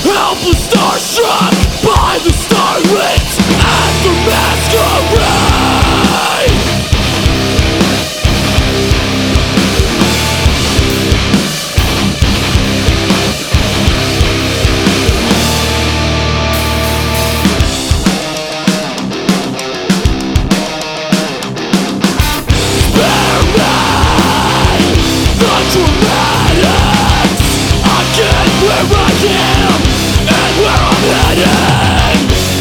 Helpless, starstruck by the starlit after masquerade. Spare me the dramatics. I get where I am and where I'm heading.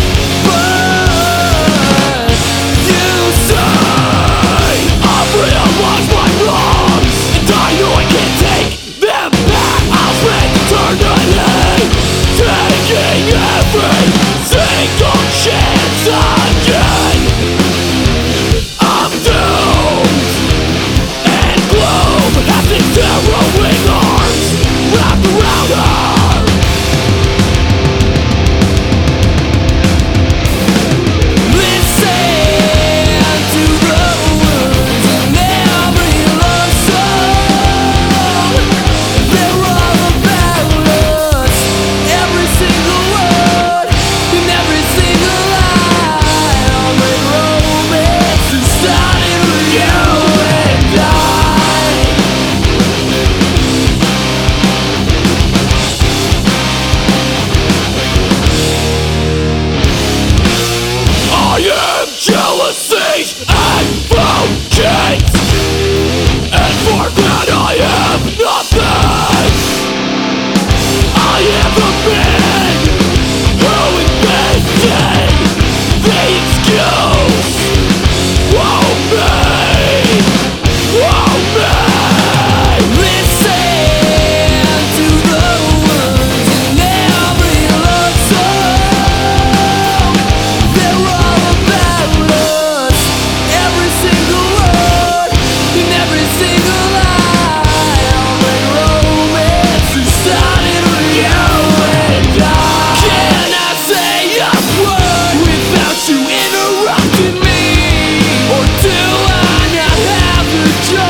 But you say I've realized my wrongs, and I know I can't take them back. I'll spend eternity taking every single chance again. I'm doomed and gloom as these harrowing arms wrap around her. Jealousy and vengeance, and for that I am nothing. I am the man who invented the excuse. Woe me, woe me. Listen to the words in every love song. They're all about us, every single word in every single lie. All my romance is started with you and I. Can I say a word without you interrupting me? Or do I not have the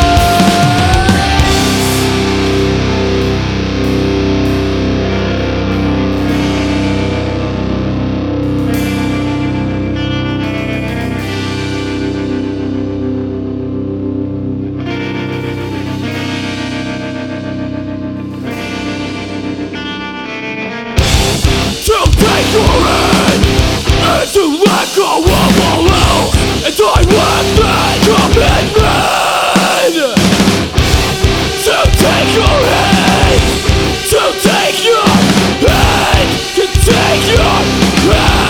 to take your hand and to let go of all else, and I let that commitment. To take your hand, to take your hand, to take your hand.